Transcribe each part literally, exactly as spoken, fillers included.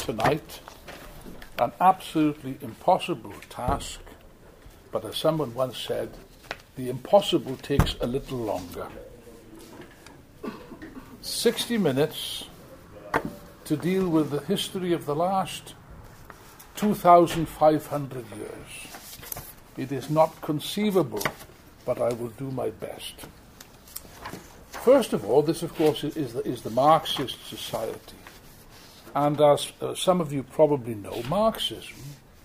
tonight an absolutely impossible task, but as someone once said, the impossible takes a little longer. sixty minutes to deal with the history of the last two thousand five hundred years. It is not conceivable, but I will do my best. First of all, this, of course, is the, is the Marxist society. And as uh, some of you probably know, Marxism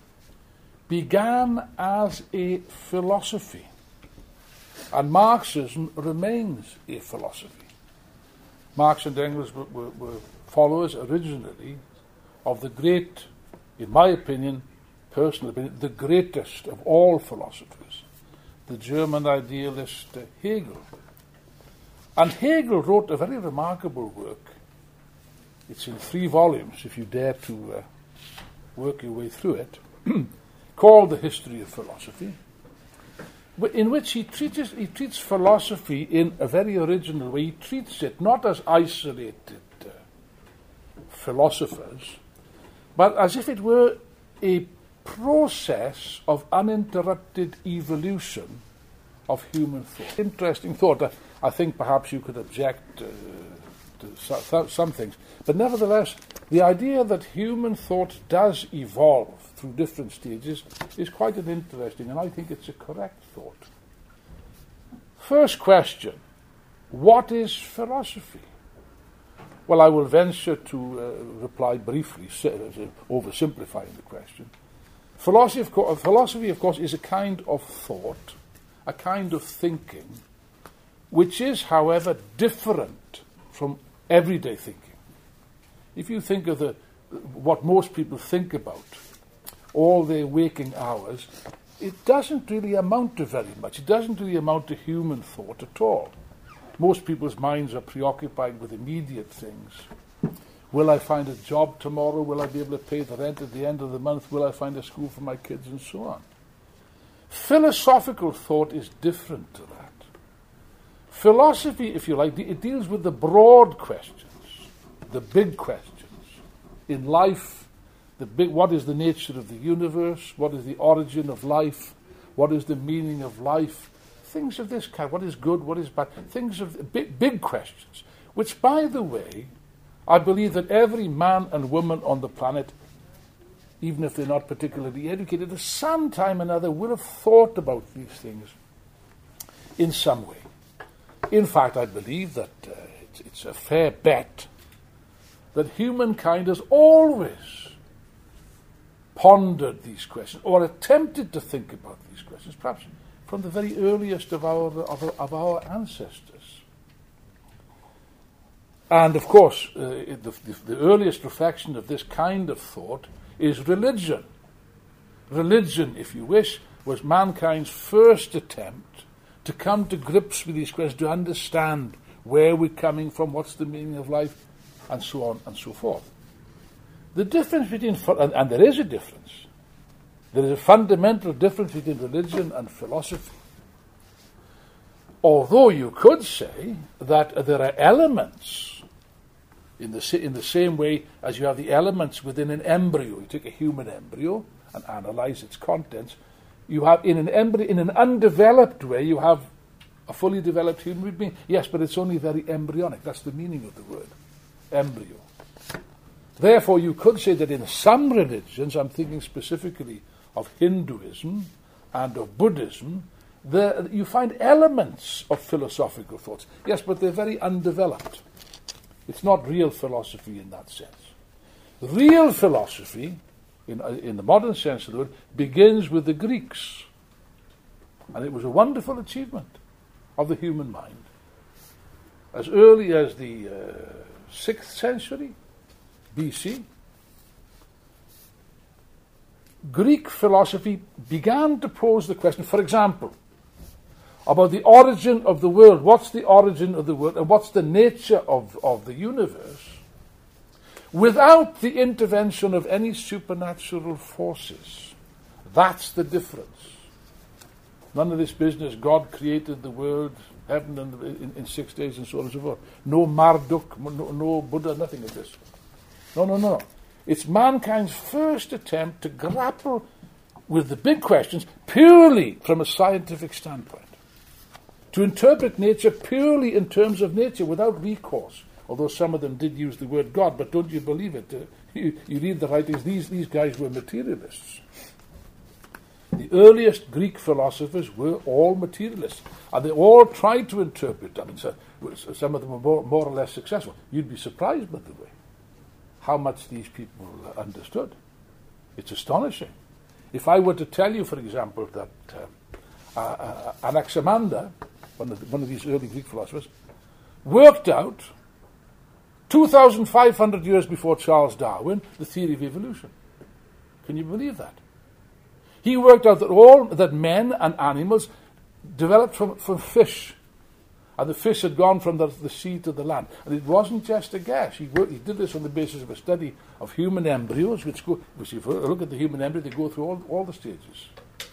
began as a philosophy. And Marxism remains a philosophy. Marx and Engels were, were, were followers originally of the great, in my opinion, personal opinion, the greatest of all philosophers, the German idealist uh, Hegel. And Hegel wrote a very remarkable work. It's in three volumes, if you dare to uh, work your way through it, called The History of Philosophy, in which he treats, he treats philosophy in a very original way. He treats it not as isolated uh, philosophers, but as if it were a process of uninterrupted evolution of human thought. Interesting thought. I, I think perhaps you could object uh, to so, some things, but nevertheless, the idea that human thought does evolve through different stages is quite an interesting, and I think it's a correct thought. First question, what is philosophy? Well, I will venture to uh, reply briefly, oversimplifying the question. Philosophy of, co- philosophy, of course, is a kind of thought, a kind of thinking, which is, however, different from everyday thinking. If you think of the what most people think about all their waking hours, it doesn't really amount to very much. It doesn't really amount to human thought at all. Most people's minds are preoccupied with immediate things. Will I find a job tomorrow? Will I be able to pay the rent at the end of the month? Will I find a school for my kids? And so on. Philosophical thought is different to that. Philosophy, if you like, it deals with the broad questions, the big questions. In life, the big, what is the nature of the universe? What is the origin of life? What is the meaning of life? Things of this kind. What is good? What is bad? Things of big, big questions, which, by the way, I believe that every man and woman on the planet, even if they're not particularly educated, at some time or another will have thought about these things in some way. In fact, I believe that uh, it's, it's a fair bet that humankind has always pondered these questions or attempted to think about these questions, perhaps from the very earliest of our, of, of our ancestors. And of course, uh, the, the, the earliest reflection of this kind of thought is religion. Religion, if you wish, was mankind's first attempt to come to grips with these questions, to understand where we're coming from, what's the meaning of life, and so on and so forth. The difference between, and, and there is a difference, there is a fundamental difference between religion and philosophy. Although you could say that there are elements, in the, in the same way as you have the elements within an embryo. You take a human embryo and analyze its contents. You have, in an embryo, in an undeveloped way, you have a fully developed human being. Yes, but it's only very embryonic. That's the meaning of the word, embryo. Therefore, you could say that in some religions, I'm thinking specifically of Hinduism and of Buddhism, there you find elements of philosophical thoughts. Yes, but they're very undeveloped. It's not real philosophy in that sense. Real philosophy, in, in the modern sense of the word, begins with the Greeks. And it was a wonderful achievement of the human mind. As early as the uh, sixth century B C, Greek philosophy began to pose the question, for example, about the origin of the world. What's the origin of the world and what's the nature of, of the universe without the intervention of any supernatural forces. That's the difference. None of this business, God created the world, heaven and the, in, in six days and so on and so forth. No Marduk, no, no Buddha, nothing of this. No, no, no. It's mankind's first attempt to grapple with the big questions purely from a scientific standpoint. To interpret nature purely in terms of nature without recourse. Although some of them did use the word God, but don't you believe it? Uh, you, you read the writings, these, these guys were materialists. The earliest Greek philosophers were all materialists, and they all tried to interpret. I mean, so, some of them were more, more or less successful. You'd be surprised, by the way, how much these people understood. It's astonishing. If I were to tell you, for example, that uh, uh, Anaximander, one of, the, one of these early Greek philosophers, worked out two thousand five hundred years before Charles Darwin the theory of evolution. Can you believe that? He worked out that all that men and animals developed from, from fish, and the fish had gone from the, the sea to the land. And it wasn't just a guess. He, worked, he did this on the basis of a study of human embryos, which go, which if you look at the human embryo, they go through all, all the stages,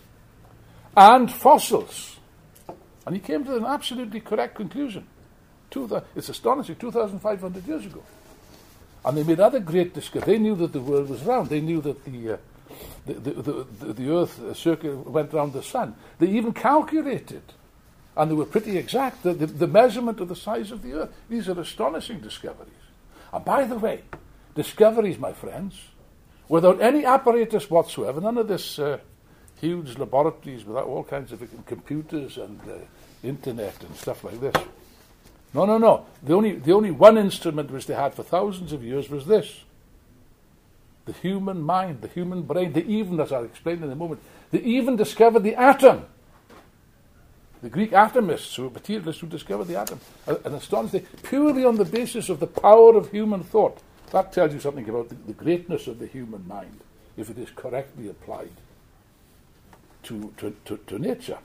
and fossils. And he came to an absolutely correct conclusion. Two, it's astonishing, two thousand five hundred years ago. And they made other great discoveries. They knew that the world was round. They knew that the uh, the, the, the, the Earth circle went round the sun. They even calculated, and they were pretty exact, the, the, the measurement of the size of the Earth. These are astonishing discoveries. And by the way, discoveries, my friends, without any apparatus whatsoever, none of this uh, huge laboratories without all kinds of computers and uh, internet and stuff like this. No, no, no. The only, the only one instrument which they had for thousands of years was this. The human mind, the human brain. They even, as I'll explain in a moment, they even discovered the atom. The Greek atomists, who were materialists, who discovered the atom. An astonishing thing, purely on the basis of the power of human thought. That tells you something about the, the greatness of the human mind, if it is correctly applied to, to, to, to nature.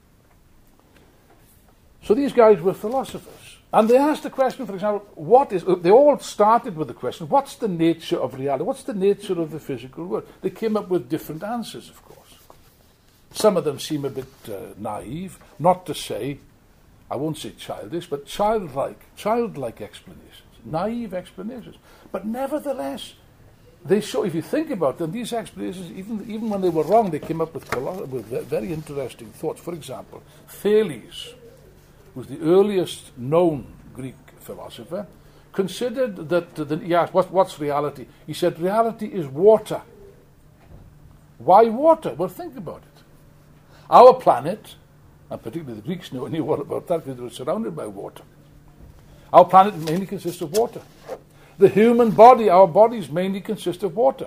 So these guys were philosophers. And they asked the question, for example, what is, they all started with the question, what's the nature of reality? What's the nature of the physical world? They came up with different answers, of course. Some of them seem a bit uh, naive, not to say, I won't say childish, but childlike, childlike explanations, naive explanations. But nevertheless, they show, if you think about them, these explanations, even, even when they were wrong, they came up with, with very interesting thoughts. For example, Thales, who's the earliest known Greek philosopher, considered that, uh, the, he asked, what, what's reality? He said, reality is water. Why water? Well, think about it. Our planet, and particularly the Greeks knew, knew all about that because they were surrounded by water. Our planet mainly consists of water. The human body, our bodies mainly consist of water.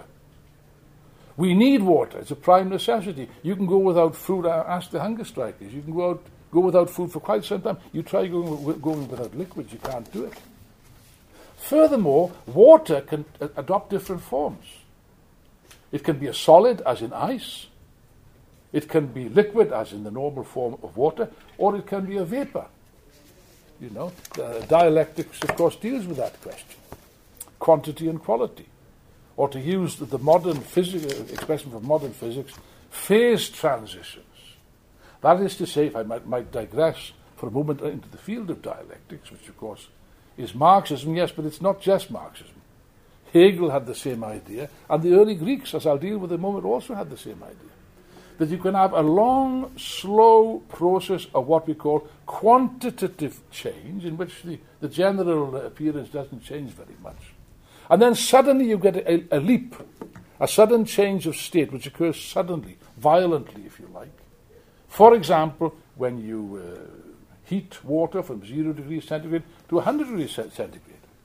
We need water. It's a prime necessity. You can go without food, ask the hunger strikers. You can go out Go without food for quite some time. You try going, going without liquids, you can't do it. Furthermore, water can uh, adopt different forms. It can be a solid, as in ice. It can be liquid, as in the normal form of water, or it can be a vapor. You know, uh, dialectics, of course, deals with that question. Quantity and quality. Or to use the, the modern phys- expression from modern physics, phase transitions. That is to say, if I might, might digress for a moment into the field of dialectics, which of course is Marxism, yes, but it's not just Marxism. Hegel had the same idea, and the early Greeks, as I'll deal with in a moment, also had the same idea. That you can have a long, slow process of what we call quantitative change, in which the, the general appearance doesn't change very much. And then suddenly you get a, a leap, a sudden change of state, which occurs suddenly, violently, if you like. For example, when you uh, heat water from zero degrees centigrade to one hundred degrees centigrade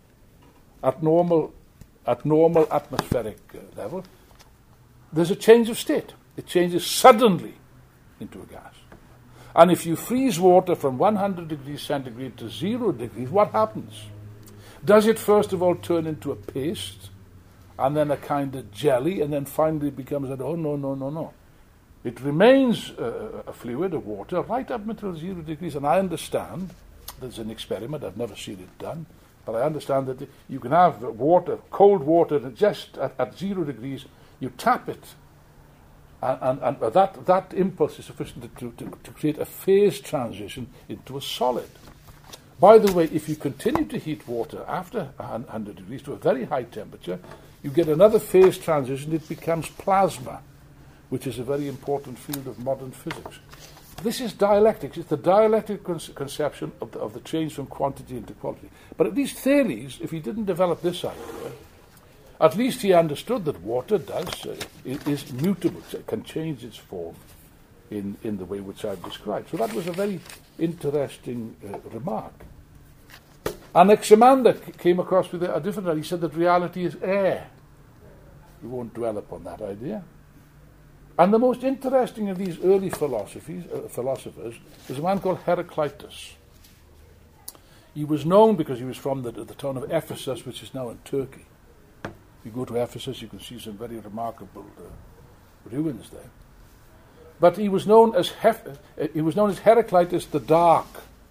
at normal, at normal atmospheric uh, level, there's a change of state. It changes suddenly into a gas. And if you freeze water from one hundred degrees centigrade to zero degrees, what happens? Does it first of all turn into a paste, and then a kind of jelly, and then finally becomes a, oh, no, no, no, no. It remains uh, a fluid of water right up until zero degrees. And I understand, there's an experiment, I've never seen it done, but I understand that you can have water, cold water, just at, at zero degrees, you tap it, and, and, and that, that impulse is sufficient to, to, to create a phase transition into a solid. By the way, if you continue to heat water after one hundred degrees to a very high temperature, you get another phase transition, it becomes plasma, which is a very important field of modern physics. This is dialectics. It's the dialectic con- conception of the, of the change from quantity into quality. But at these theories, if he didn't develop this idea, at least he understood that water does uh, is mutable, it can change its form in, in the way which I've described. So that was a very interesting uh, remark. Anaximander c- came across with a, a different idea. He said that reality is air. We won't dwell upon that idea. And the most interesting of these early philosophies, uh, philosophers was a man called Heraclitus. He was known because he was from the, the town of Ephesus, which is now in Turkey. If you go to Ephesus, you can see some very remarkable uh, ruins there. But he was known as Hef- uh, he was known as Heraclitus the Dark,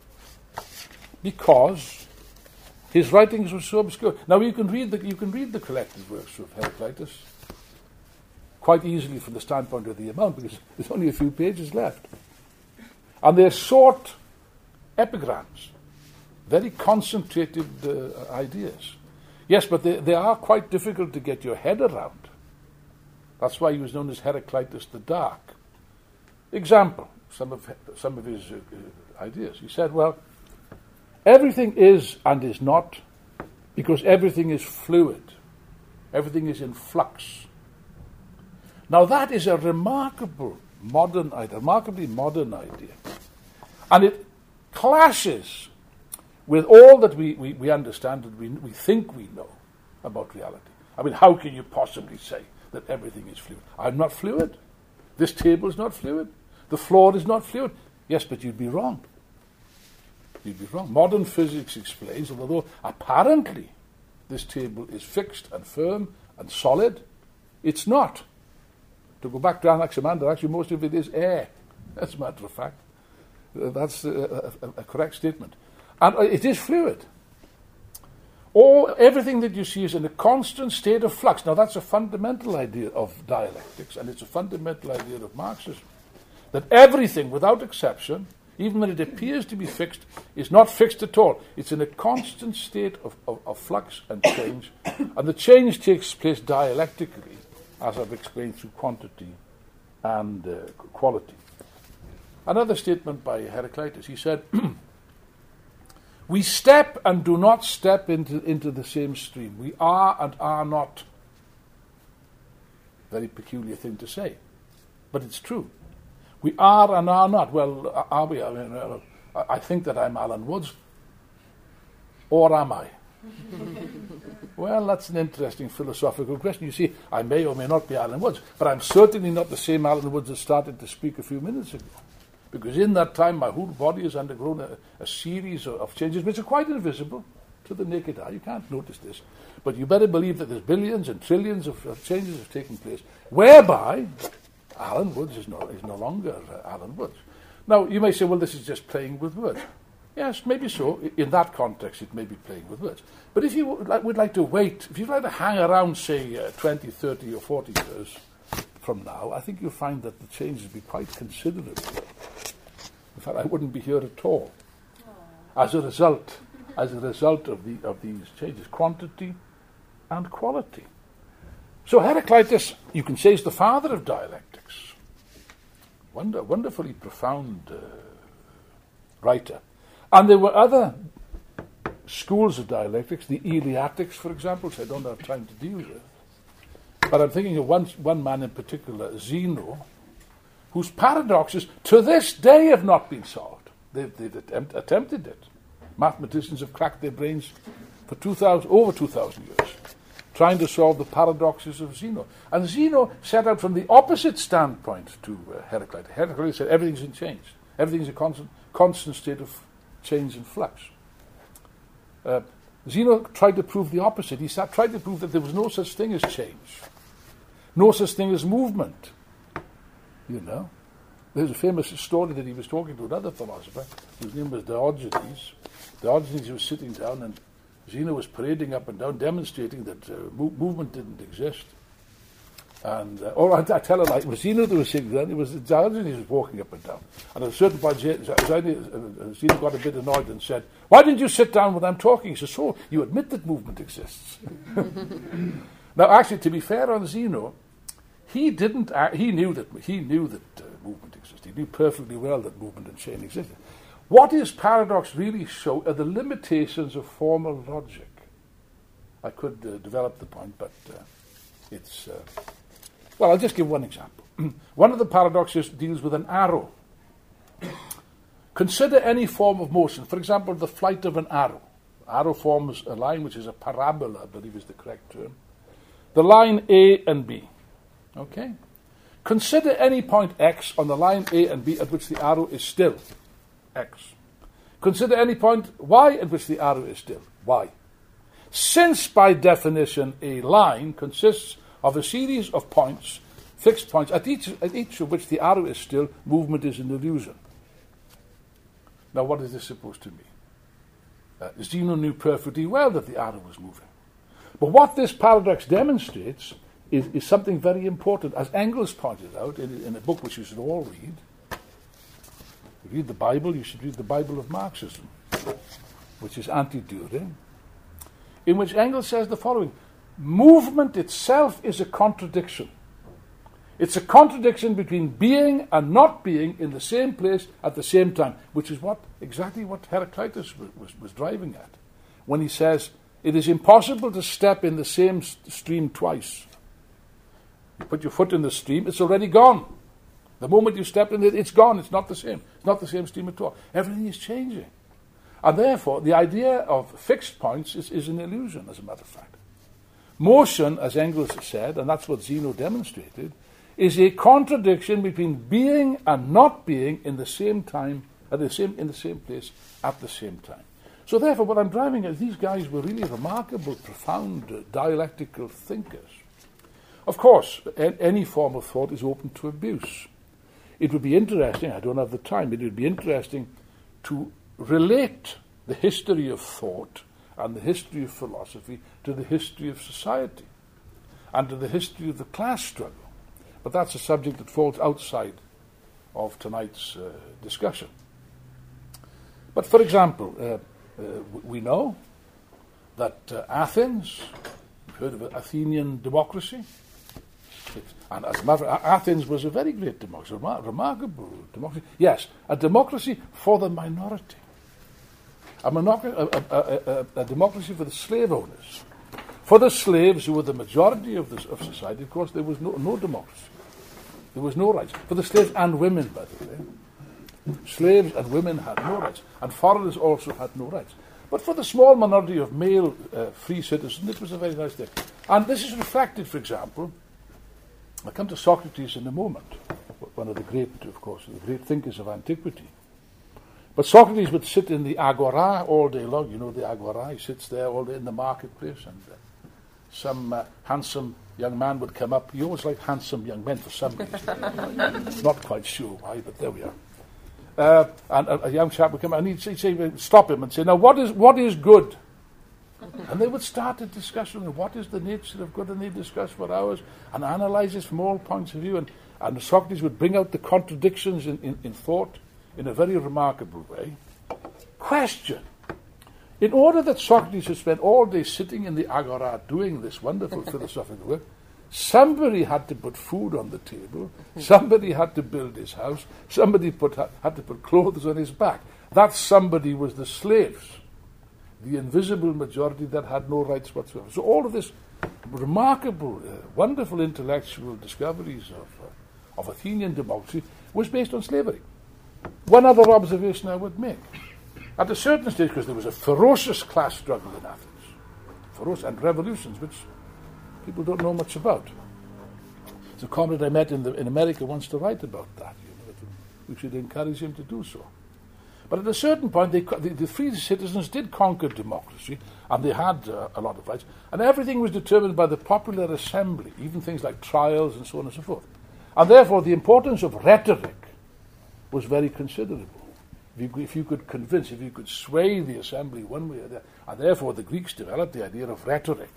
because his writings were so obscure. Now you can read the you can read the collected works of Heraclitus quite easily from the standpoint of the amount, because there's only a few pages left. And they're short epigrams, very concentrated uh, ideas. Yes, but they, they are quite difficult to get your head around. That's why he was known as Heraclitus the Dark. Example, some of, some of his uh, uh, ideas. He said, well, everything is and is not because everything is fluid. Everything is in flux. Now that is a remarkable modern idea, remarkably modern idea. And it clashes with all that we, we, we understand and we, we think we know about reality. I mean, how can you possibly say that everything is fluid? I'm not fluid. This table is not fluid. The floor is not fluid. Yes, but you'd be wrong. You'd be wrong. Modern physics explains, although apparently this table is fixed and firm and solid, it's not. To go back to Anaximander, actually most of it is air, as a matter of fact. Uh, that's a, a, a correct statement. And uh, it is fluid. All, everything that you see is in a constant state of flux. Now that's a fundamental idea of dialectics, and it's a fundamental idea of Marxism. That everything, without exception, even when it appears to be fixed, is not fixed at all. It's in a constant state of, of, of flux and change. And the change takes place dialectically, as I've explained, through quantity and uh, quality. Another statement by Heraclitus, he said, we step and do not step into, into the same stream. We are and are not. Very peculiar thing to say, but it's true. We are and are not. Well, are we? I mean, uh, I think that I'm Alan Woods, or am I? Well, that's an interesting philosophical question. You see, I may or may not be Alan Woods, but I'm certainly not the same Alan Woods that started to speak a few minutes ago. Because in that time, my whole body has undergone a, a series of, of changes which are quite invisible to the naked eye. You can't notice this. But you better believe that there's billions and trillions of, of changes have taken place, whereby Alan Woods is no, is no longer uh, Alan Woods. Now, you may say, well, this is just playing with words. Yes, maybe so. In that context, it may be playing with words. But if you would like, would like to wait, if you'd like to hang around, say, uh, twenty, thirty or forty years from now, I think you'll find that the changes will be quite considerable. In fact, I wouldn't be here at all. Aww. As a result, as a result of, the, of these changes, quantity and quality. So Heraclitus, you can say, is the father of dialectics. Wonder, wonderfully profound uh, writer. And there were other schools of dialectics, the Eleatics, for example, which I don't have time to deal with. But I'm thinking of one, one man in particular, Zeno, whose paradoxes to this day have not been solved. They've, they've attempt, attempted it. Mathematicians have cracked their brains for two thousand, over two thousand years, trying to solve the paradoxes of Zeno. And Zeno set out from the opposite standpoint to uh, Heraclitus. Heraclitus said everything's in change. Everything's a constant, constant state of change and flux. Uh, Zeno tried to prove the opposite. He sat, tried to prove that there was no such thing as change, no such thing as movement. You know, there's a famous story that he was talking to another philosopher whose name was Diogenes. Diogenes was sitting down, and Zeno was parading up and down, demonstrating that uh, mo- movement didn't exist. And, uh, or I, I tell a lie, it was Zeno that was sitting down, it was Diogenes was walking up and down. And at a certain point, Zeno got a bit annoyed and said, "Why didn't you sit down when I'm talking?" He said, "So, you admit that movement exists." Now, actually, to be fair on Zeno, he didn't. Uh, he knew that he knew that uh, movement existed. He knew perfectly well that movement and chain existed. What his paradox really show are the limitations of formal logic. I could uh, develop the point, but uh, it's... Uh, well, I'll just give one example. One of the paradoxes deals with an arrow. Consider any form of motion. For example, the flight of an arrow. Arrow forms a line which is a parabola, I believe is the correct term. The line A and B. Okay? Consider any point X on the line A and B at which the arrow is still X. Consider any point Y at which the arrow is still Y. Since, by definition, a line consists of a series of points, fixed points, at each, at each of which the arrow is still, movement is an illusion. Now, what is this supposed to mean? Uh, Zeno knew perfectly well that the arrow was moving. But what this paradox demonstrates is, is something very important. As Engels pointed out in, in a book which you should all read, you read the Bible, you should read the Bible of Marxism, which is anti-Dühring, in which Engels says the following: movement itself is a contradiction. It's a contradiction between being and not being in the same place at the same time, which is what exactly what Heraclitus was, was, was driving at when he says it is impossible to step in the same st- stream twice. You put your foot in the stream, it's already gone. The moment you step in it, it's gone. It's not the same. It's not the same stream at all. Everything is changing. And therefore, the idea of fixed points is, is an illusion, as a matter of fact. Motion, as Engels said, and that's what Zeno demonstrated, is a contradiction between being and not being in the same time, at the same in the same place at the same time. So therefore, what I'm driving at, these guys were really remarkable, profound, uh, dialectical thinkers. Of course, a- any form of thought is open to abuse. It would be interesting, I don't have the time, it would be interesting to relate the history of thought and the history of philosophy to the history of society and to the history of the class struggle. But that's a subject that falls outside of tonight's uh, discussion. But for example, uh, uh, we know that uh, Athens, you've heard of Athenian democracy, it's, and as a matter of fact, Athens was a very great democracy, remar- remarkable democracy. Yes, a democracy for the minority. A, monoc- a, a, a, a democracy for the slave owners. For the slaves, who were the majority of, this, of society, of course, there was no, no democracy. There was no rights. For the slaves and women, by the way. Slaves and women had no rights. And foreigners also had no rights. But for the small minority of male uh, free citizens, it was a very nice thing. And this is reflected, for example, I'll come to Socrates in a moment, one of the great, of course, the great thinkers of antiquity. But Socrates would sit in the agora all day long. You know the agora. He sits there all day in the marketplace, and uh, some uh, handsome young man would come up. He always liked handsome young men for some reason. Not quite sure why, but there we are. Uh, and a, a young chap would come, and he'd say, say, stop him and say, "Now, what is what is good?" And they would start a discussion on what is the nature of good, and they'd discuss for hours and analyze it from all points of view. And, and Socrates would bring out the contradictions in, in, in thought in a very remarkable way. Question. In order that Socrates should spend all day sitting in the agora doing this wonderful philosophical work, somebody had to put food on the table, somebody had to build his house, somebody put, had to put clothes on his back. That somebody was the slaves, the invisible majority that had no rights whatsoever. So all of this remarkable, uh, wonderful intellectual discoveries of, uh, of Athenian democracy was based on slavery. One other observation I would make. At a certain stage, because there was a ferocious class struggle in Athens, ferocious, and revolutions, which people don't know much about. There's a comrade I met in, the, in America wants to write about that. You know, we should encourage him to do so. But at a certain point, they, the, the free citizens did conquer democracy, and they had uh, a lot of rights, and everything was determined by the popular assembly, even things like trials and so on and so forth. And therefore, the importance of rhetoric was very considerable. If you, if you could convince, if you could sway the assembly one way or the other, and therefore the Greeks developed the idea of rhetoric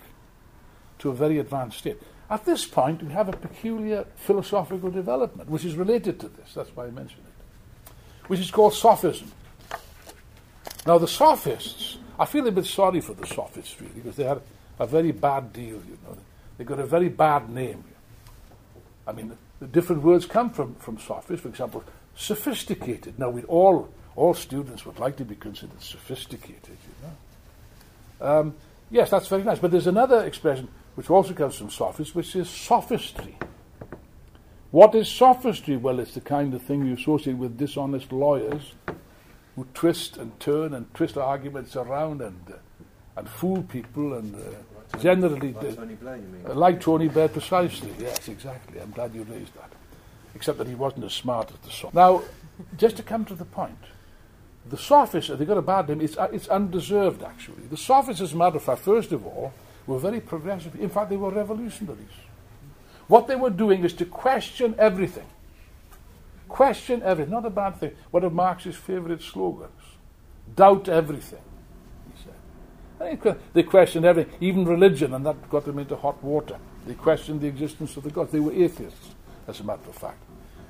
to a very advanced state. At this point, we have a peculiar philosophical development, which is related to this, that's why I mentioned it, which is called sophism. Now, the sophists, I feel a bit sorry for the sophists, really, because they had a very bad deal, you know. they got a very bad name. I mean, the, the different words come from, from sophist. For example, sophisticated. Now, we all all students would like to be considered sophisticated, you know. Um, yes, that's very nice. But there's another expression which also comes from sophist, which is sophistry. What is sophistry? Well, it's the kind of thing you associate with dishonest lawyers who twist and turn and twist arguments around and uh, and fool people and uh, like generally... Like Tony Blair, you mean? Uh, like Tony Blair, precisely. Yes, exactly. I'm glad you raised that. Except that he wasn't as smart as the sophist. Now, just to come to the point, the sophists, they got a bad name, it's, uh, it's undeserved, actually. The sophists, as a matter of fact, first of all, were very progressive. In fact, they were revolutionaries. What they were doing is to question everything. Question everything, not a bad thing. One of Marx's favourite slogans. Doubt everything, he said. They questioned everything, even religion, and that got them into hot water. They questioned the existence of the gods. They were atheists, as a matter of fact.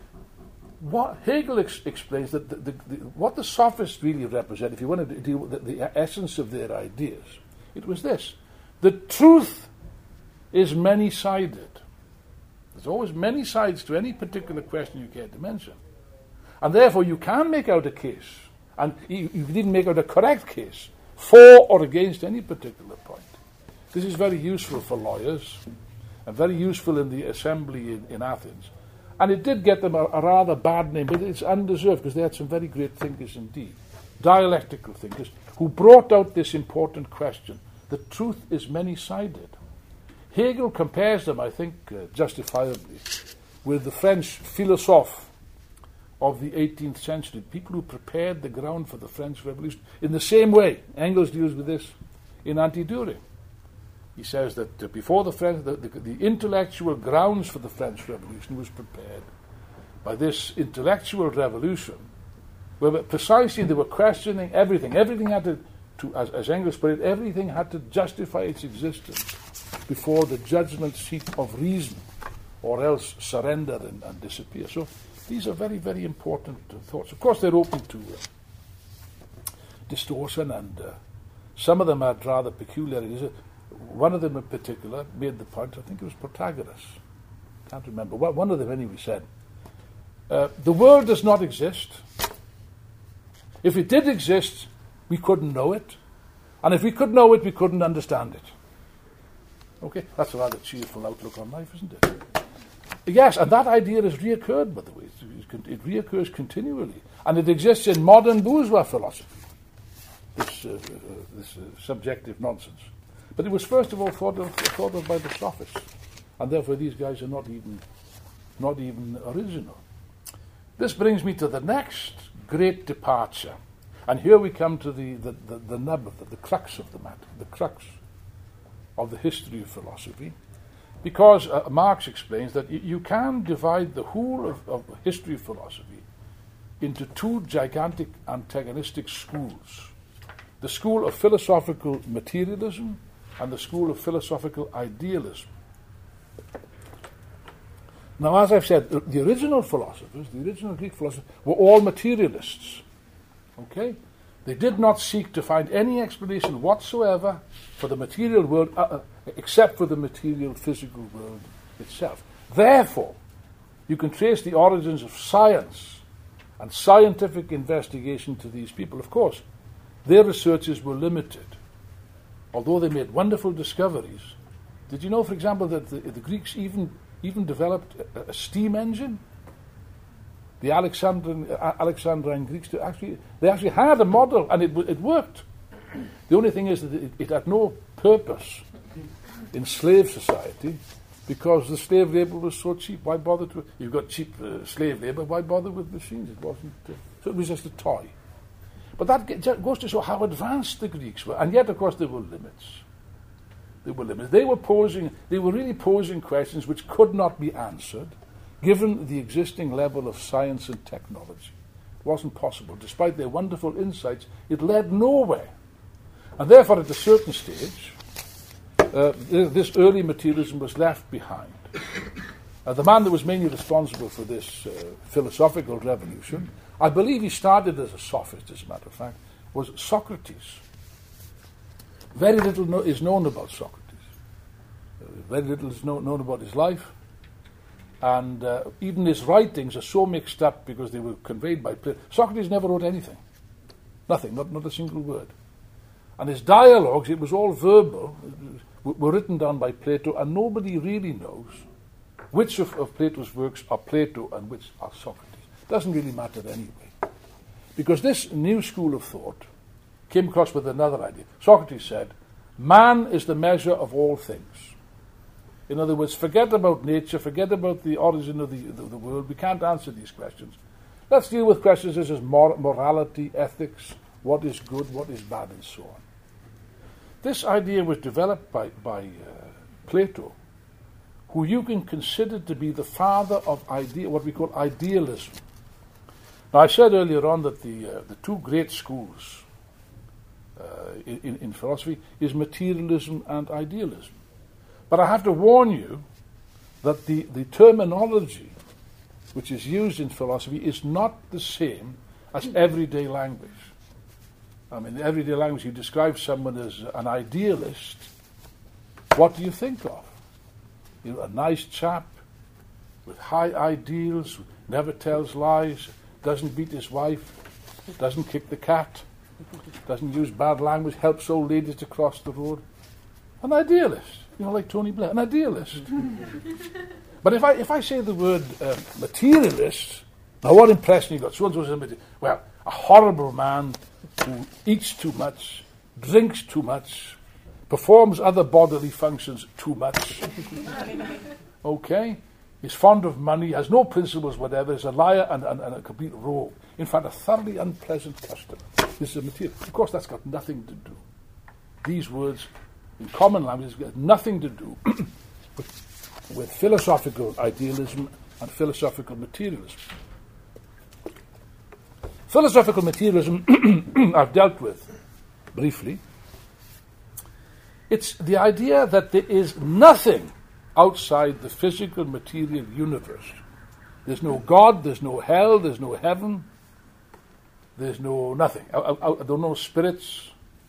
What Hegel ex- explains that the, the, the, what the sophists really represent, if you want to deal with the, the essence of their ideas, it was this. The truth is many-sided. There's always many sides to any particular question you care to mention. And therefore you can make out a case, and you, you can even make out a correct case, for or against any particular point. This is very useful for lawyers, and very useful in the assembly in, in Athens. And it did get them a, a rather bad name, but it's undeserved, because they had some very great thinkers indeed, dialectical thinkers, who brought out this important question. The truth is many-sided. Hegel compares them, I think, uh, justifiably, with the French philosophes of the eighteenth century, people who prepared the ground for the French Revolution. In the same way, Engels deals with this in Anti-Düring. He says that uh, before the French, the, the, the intellectual grounds for the French Revolution was prepared by this intellectual revolution, where precisely they were questioning everything. Everything had to, to as, as Engels put it, everything had to justify its existence before the judgment seat of reason, or else surrender and, and disappear. So these are very, very important uh, thoughts. Of course, they're open to uh, distortion, and uh, some of them had rather peculiarities. One of them in particular made the point, I think it was Protagoras, can't remember, one of them anyway said, uh, the world does not exist. If it did exist, we couldn't know it. And if we could know it, we couldn't understand it. Okay, that's a rather cheerful outlook on life, isn't it? Yes, and that idea has reoccurred, by the way. It, it reoccurs continually. And it exists in modern bourgeois philosophy, this, uh, uh, this uh, subjective nonsense. But it was first of all thought of, thought of by the sophists. And therefore these guys are not even, not even original. This brings me to the next great departure. And here we come to the, the, the, the nub of the, the crux of the matter, the crux of the history of philosophy, because uh, Marx explains that y- you can divide the whole of, of the history of philosophy into two gigantic antagonistic schools, the school of philosophical materialism and the school of philosophical idealism. Now, as I've said, the, the original philosophers, the original Greek philosophers, were all materialists, okay? They did not seek to find any explanation whatsoever for the material world, uh, uh, except for the material physical world itself. Therefore, you can trace the origins of science and scientific investigation to these people. Of course, their researches were limited, although they made wonderful discoveries. Did you know, for example, that the, the Greeks even, even developed a, a steam engine? The Alexandrine, uh, Alexandrine Greeks, to actually, they actually had a model, and it, it worked. The only thing is that it, it had no purpose in slave society, because the slave labour was so cheap. Why bother to... You've got cheap uh, slave labour, why bother with machines? It wasn't... Uh, so it was just a toy. But that get, goes to show how advanced the Greeks were. And yet, of course, there were limits. There were limits. They were posing... They were really posing questions which could not be answered, given the existing level of science and technology. It wasn't possible. Despite their wonderful insights, it led nowhere. And therefore, at a certain stage, uh, this early materialism was left behind. Uh, the man that was mainly responsible for this uh, philosophical revolution, I believe he started as a sophist, as a matter of fact, was Socrates. Very little no- is known about Socrates. very little is known, known about his life. And uh, even his writings are so mixed up because they were conveyed by Plato. Socrates never wrote anything. Nothing, not, not a single word. And his dialogues, it was all verbal, were written down by Plato, and nobody really knows which of, of Plato's works are Plato and which are Socrates. Doesn't really matter anyway. Because this new school of thought came across with another idea. Socrates said, man is the measure of all things. In other words, forget about nature, forget about the origin of the, the, the world. We can't answer these questions. Let's deal with questions such as mor- morality, ethics, what is good, what is bad, and so on. This idea was developed by, by uh, Plato, who you can consider to be the father of idea, what we call idealism. Now, I said earlier on that the, uh, the two great schools uh, in, in philosophy is materialism and idealism. But I have to warn you that the, the terminology which is used in philosophy is not the same as everyday language. I mean, in everyday language, you describe someone as an idealist. What do you think of? You know, a nice chap with high ideals, never tells lies, doesn't beat his wife, doesn't kick the cat, doesn't use bad language, helps old ladies to cross the road. An idealist. You know, like Tony Blair, an idealist. But if I if I say the word uh, materialist, now what impression you got? So and so is well, a horrible man who eats too much, drinks too much, performs other bodily functions too much. Okay, is fond of money, has no principles whatever, is a liar and, and, and a complete rogue. In fact, a thoroughly unpleasant customer. This is a material. Of course, that's got nothing to do. These words in common language have nothing to do with, with philosophical idealism and philosophical materialism. Philosophical materialism I've dealt with briefly. It's the idea that there is nothing outside the physical material universe. There's no God, there's no hell, there's no heaven, there's no nothing. I, I, I, there are no spirits,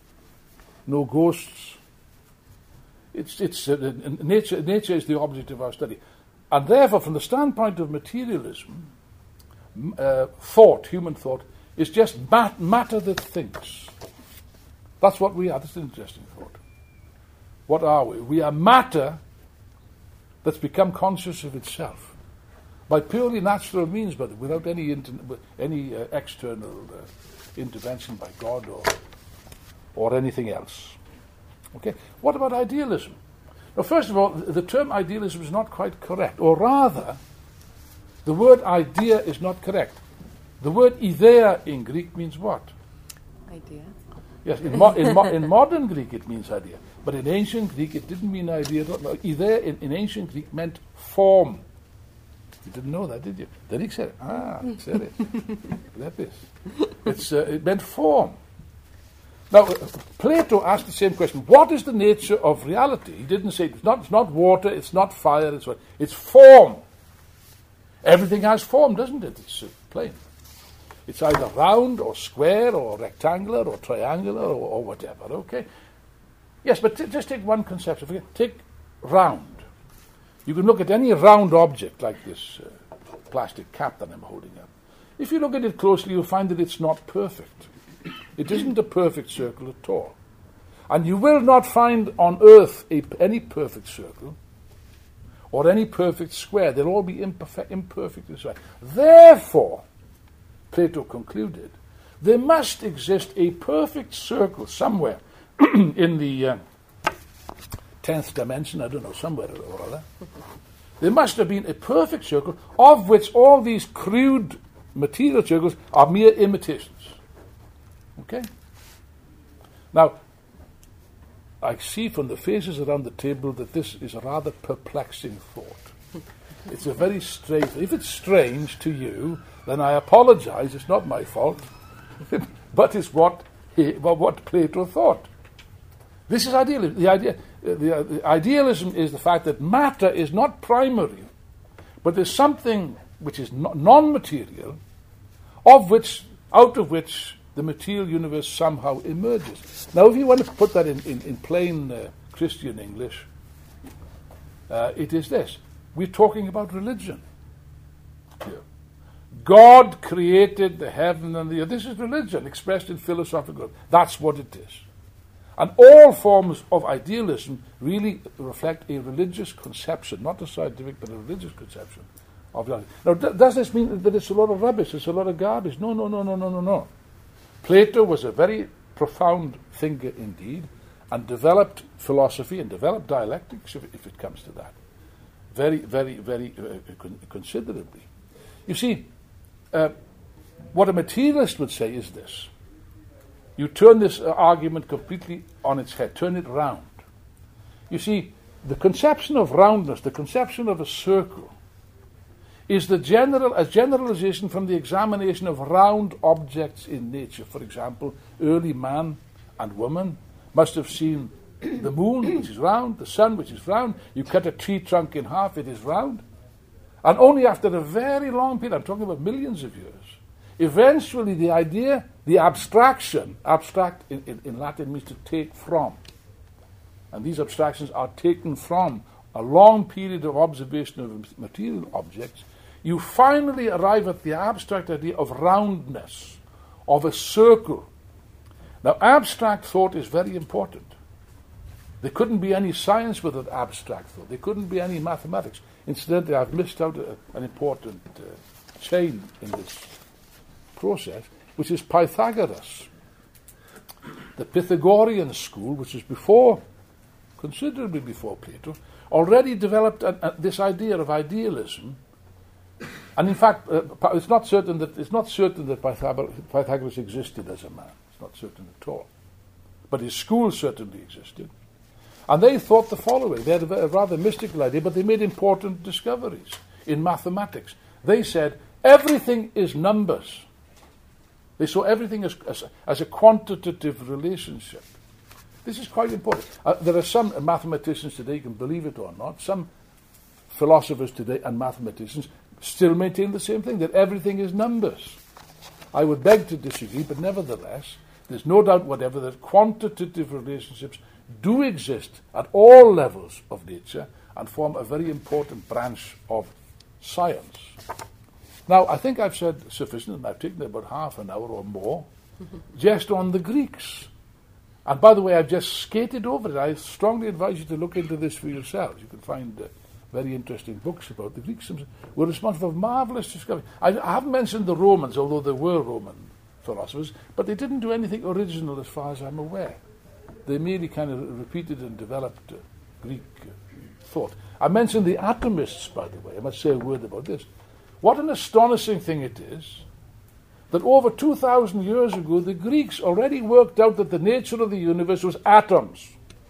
no ghosts. It's it's uh, nature. Nature is the object of our study, and therefore, from the standpoint of materialism, uh, thought, human thought, is just mat- matter that thinks. That's what we are. That's an interesting thought. What are we? We are matter that's become conscious of itself by purely natural means, but without any inter- any uh, external uh, intervention by God or or anything else. Okay. What about idealism? Now, first of all, the term idealism is not quite correct, or rather, the word idea is not correct. The word ιδέα in Greek means what? Idea. Yes, in, mo- in, mo- in modern Greek it means idea, but in ancient Greek it didn't mean idea. Ιδέα in, in ancient Greek meant form. You didn't know that, did you? Then he said it. Ah, he said it. Lepis. It's, uh, it meant form. Now, uh, Plato asked the same question. What is the nature of reality? He didn't say it's not, it's not water, it's not fire, it's what? It's form. Everything has form, doesn't it? It's uh, plain. It's either round or square or rectangular or triangular or, or whatever, okay? Yes, but t- just take one conception. Forget, take round. You can look at any round object like this uh, plastic cap that I'm holding up. If you look at it closely, you'll find that it's not perfect. It isn't a perfect circle at all. And you will not find on earth a, any perfect circle or any perfect square. They'll all be imperfect, imperfect and so on. Therefore, Plato concluded, there must exist a perfect circle somewhere in the uh, tenth dimension, I don't know, somewhere or other. There must have been a perfect circle of which all these crude material circles are mere imitations. Okay? Now, I see from the faces around the table that this is a rather perplexing thought. It's a very strange. If it's strange to you, then I apologize. It's not my fault, but it's what he, what Plato thought. This is idealism. The idea, the, uh, the idealism is the fact that matter is not primary, but there's something which is no, non-material, of which, out of which the material universe somehow emerges. Now, if you want to put that in, in, in plain uh, Christian English, uh, it is this. We're talking about religion here. God created the heaven and the earth. This is religion expressed in philosophical. That's what it is. And all forms of idealism really reflect a religious conception, not a scientific, but a religious conception of reality. Now, d- does this mean that it's a lot of rubbish, it's a lot of garbage? No, no, no, no, no, no, no. Plato was a very profound thinker indeed, and developed philosophy and developed dialectics, if, if it comes to that, very, very, very uh, con- considerably. You see, uh, what a materialist would say is this. You turn this uh, argument completely on its head, turn it round. You see, the conception of roundness, the conception of a circle, is the general a generalization from the examination of round objects in nature. For example, early man and woman must have seen the moon, which is round, the sun, which is round. You cut a tree trunk in half, it is round. And only after a very long period, I'm talking about millions of years, eventually the idea, the abstraction, abstract in, in, in Latin means to take from. And these abstractions are taken from a long period of observation of material objects. You finally arrive at the abstract idea of roundness, of a circle. Now, abstract thought is very important. There couldn't be any science without abstract thought. There couldn't be any mathematics. Incidentally, I've missed out a, an important uh, chain in this process, which is Pythagoras. The Pythagorean school, which is before, considerably before Plato, already developed a, a, this idea of idealism. And in fact, uh, it's not certain that it's not certain that Pythag- Pythagoras existed as a man. It's not certain at all. But his school certainly existed. And they thought the following. They had a, a rather mystical idea, but they made important discoveries in mathematics. They said, everything is numbers. They saw everything as, as, as a quantitative relationship. This is quite important. Uh, there are some mathematicians today, you can believe it or not, some philosophers today and mathematicians still maintain the same thing, that everything is numbers. I would beg to disagree, but nevertheless, there's no doubt whatever that quantitative relationships do exist at all levels of nature and form a very important branch of science. Now, I think I've said sufficient, and I've taken about half an hour or more, just on the Greeks. And by the way, I've just skated over it. I strongly advise you to look into this for yourselves. You can find uh, very interesting books about the Greeks. Were responsible for marvelous discovery. I, I haven't mentioned the Romans, although there were Roman philosophers, but they didn't do anything original as far as I'm aware. They merely kind of repeated and developed uh, Greek uh, thought. I mentioned the atomists, by the way. I must say a word about this. What an astonishing thing it is that over two thousand years ago, the Greeks already worked out that the nature of the universe was atoms.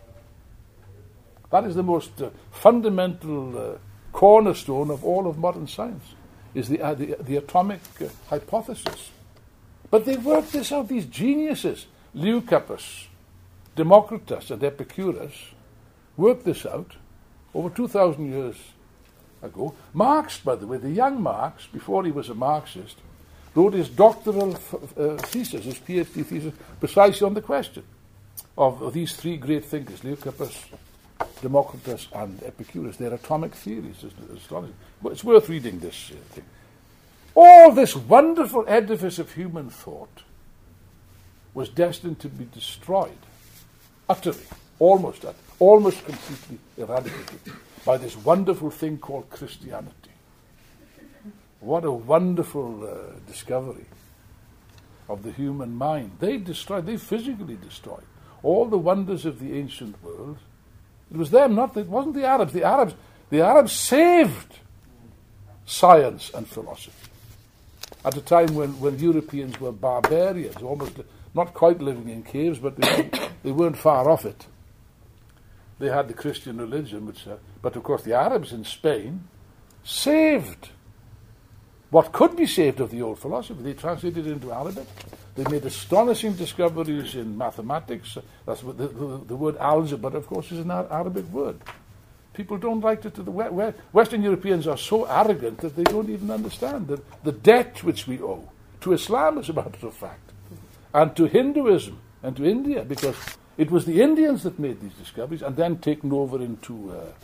That is the most uh, fundamental uh, cornerstone of all of modern science, is the, uh, the, the atomic uh, hypothesis. But they worked this out, these geniuses, Leucippus, Democritus, and Epicurus, worked this out over two thousand years ago. Marx, by the way, the young Marx, before he was a Marxist, wrote his doctoral f- uh, thesis, his PhD thesis, precisely on the question of, of these three great thinkers, Leucippus, Democritus, and Epicurus. Their atomic theories is astonishing. But it's worth reading this uh, thing. All this wonderful edifice of human thought was destined to be destroyed, utterly, almost, almost completely eradicated by this wonderful thing called Christianity. What a wonderful uh, discovery of the human mind. They destroyed, they physically destroyed all the wonders of the ancient world. It was them, not, it wasn't the Arabs. The Arabs, the Arabs saved science and philosophy at a time when, when Europeans were barbarians, almost not quite living in caves, but they weren't, they weren't far off it. They had the Christian religion, which, uh, but of course the Arabs in Spain saved what could be saved of the old philosophy. They translated it into Arabic. They made astonishing discoveries in mathematics. That's what the, the, the word algebra, of course, is an Arabic word. People don't like it. To the Western Europeans are so arrogant that they don't even understand the, the debt which we owe to Islam, as a matter of fact, and to Hinduism and to India, because it was the Indians that made these discoveries and then taken over into uh,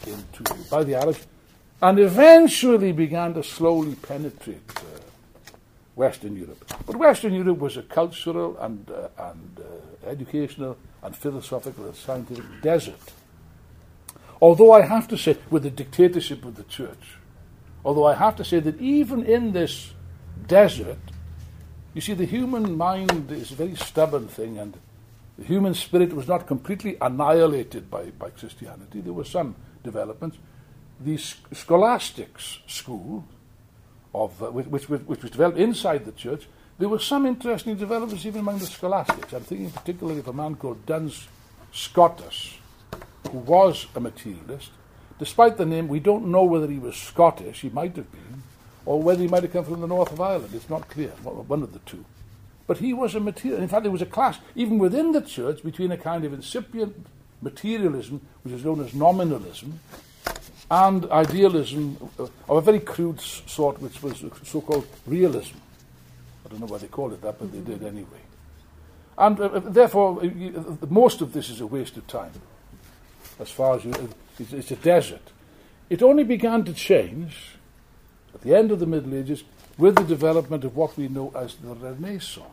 into by the Arabs, and eventually began to slowly penetrate uh, Western Europe. But Western Europe was a cultural and uh, and uh, educational and philosophical and scientific desert. Although I have to say, with the dictatorship of the church, although I have to say that even in this desert, you see, the human mind is a very stubborn thing, and the human spirit was not completely annihilated by, by Christianity. There were some developments. The scholastics school, of uh, which, which, which was developed inside the church, there were some interesting developments even among the scholastics. I'm thinking particularly of a man called Duns Scotus, who was a materialist. Despite the name, we don't know whether he was Scottish, he might have been, or whether he might have come from the north of Ireland. It's not clear, one of the two. But he was a materialist. In fact, there was a clash, even within the church, between a kind of incipient materialism, which is known as nominalism, and idealism of a very crude sort, which was so-called realism. I don't know why they called it that, but they did anyway. And uh, therefore, uh, most of this is a waste of time. As far as you, it's, it's a desert. It only began to change at the end of the Middle Ages with the development of what we know as the Renaissance.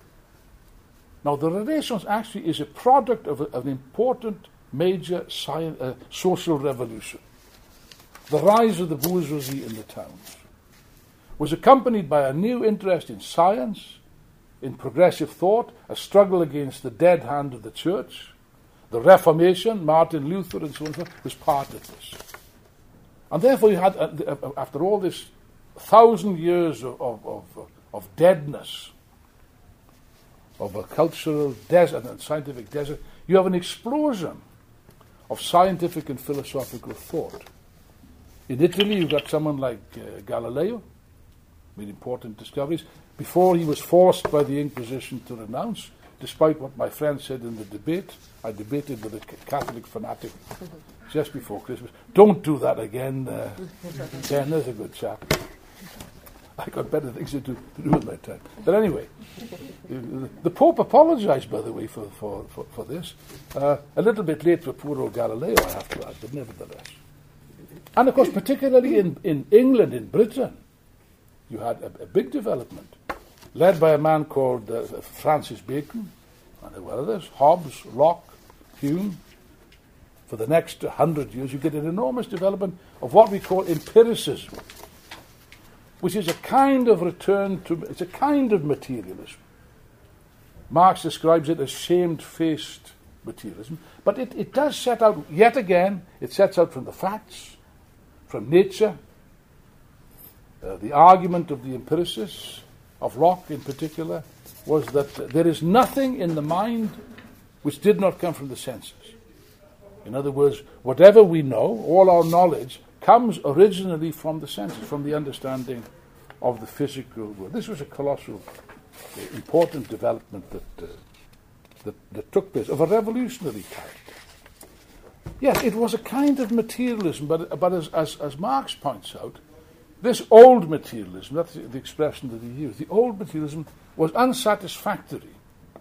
Now, the Renaissance actually is a product of, a, of an important major science, uh, social revolution. The rise of the bourgeoisie in the towns was accompanied by a new interest in science, in progressive thought, a struggle against the dead hand of the church. The Reformation, Martin Luther and so on, and so on was part of this. And therefore you had, uh, after all this thousand years of, of, of, of deadness, of a cultural desert and scientific desert, you have an explosion of scientific and philosophical thought. In Italy, you've got someone like uh, Galileo, made important discoveries, before he was forced by the Inquisition to renounce, despite what my friend said in the debate. I debated with a Catholic fanatic just before Christmas. Don't do that again, uh, Ben, there's a good chap. I got better things to do, to do with my time. But anyway, the Pope apologized, by the way, for, for, for, for this. Uh, a little bit late for poor old Galileo, I have to add, but nevertheless. And of course, particularly in, in England, in Britain, you had a, a big development, led by a man called uh, Francis Bacon, and there were others, Hobbes, Locke, Hume. For the next hundred years, you get an enormous development of what we call empiricism, which is a kind of return to, it's a kind of materialism. Marx describes it as shamed-faced materialism, but it, it does set out, yet again, it sets out from the facts, from nature, uh, the argument of the empiricists, of Locke in particular, was that uh, there is nothing in the mind which did not come from the senses. In other words, whatever we know, all our knowledge, comes originally from the senses, from the understanding of the physical world. This was a colossal, uh, important development that, uh, that that took place, of a revolutionary character. Yes, it was a kind of materialism, but, but as, as, as Marx points out, this old materialism, that's the, the expression that he used, the old materialism was unsatisfactory.